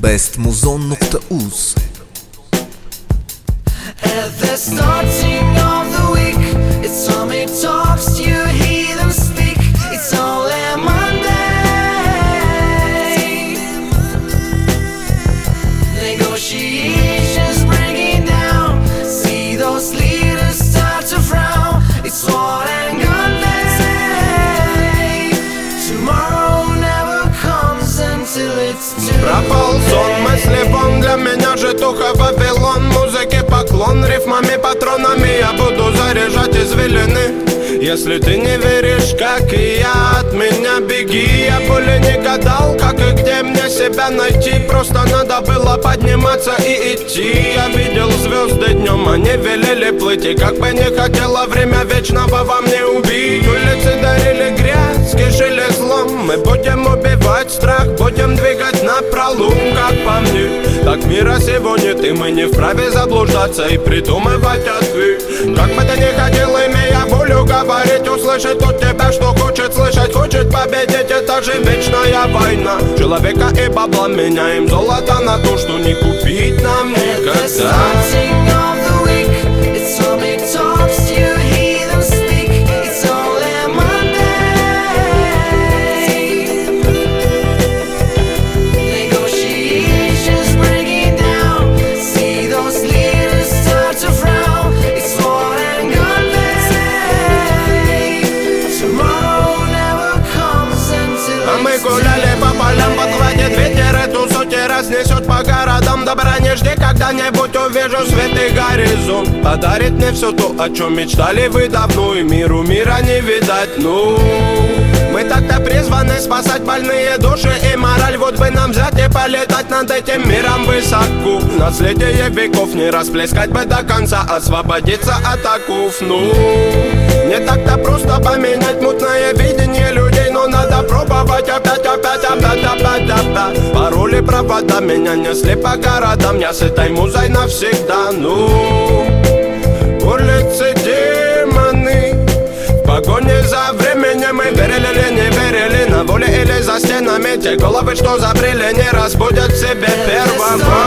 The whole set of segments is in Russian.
bestmuzon.uz. At the starting of the week, it's Tommy talks, you hear them speak. It's only Monday. Negotiations breaking down. See those leaders start to frown. It's sword and gun day. Tomorrow never comes until it's too Пропал сон, мысли вон, для меня житуха Вавилон. Музыке поклон, рифмами, патронами я буду заряжать извилины. Если ты не веришь, как и я, от меня беги. Я более не гадал, как и где мне себя найти. Просто надо было подниматься и идти. Я видел звезды днем, они велели плыть. И как бы не хотела время вечного во мне убить. Улицы дарили грязь, кишили злом. Мы будем убивать страх, будем двигать напролом. Как по мне, так мира сегодня ты. Мы не вправе заблуждаться и придумывать ответ. Как бы ты ни хотел, имея волю говорить, услышать от тебя, что хочет слышать, хочет победить. Это же вечная война человека и бабла. Меняем золото на то, что не купить нам никогда. Гуляли по полям, подводит ветер, эту сотни разнесет по городам. Добра не жди, когда-нибудь увижу свет и горизонт. Подарит мне все то, о чем мечтали вы давно. И миру мира не видать, ну. Мы так-то призваны спасать больные души и мораль. Вот бы нам взять и полетать над этим миром высоко. Наследие веков не расплескать бы до конца, освободиться от оков, ну. Не так-то просто поменять мутное видение людей, но надо пробовать опять. Пароли, провода меня несли по городам. Я с этой музой навсегда, ну. Улицы демоны, в погоне за временем. Мы верили или не верили, на воле или за стенами. Те головы, что забрели, не разбудят в себе первого.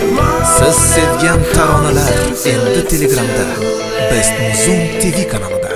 Siz sevgan taronalar endi Telegramda Bestmuzon TV kanalida.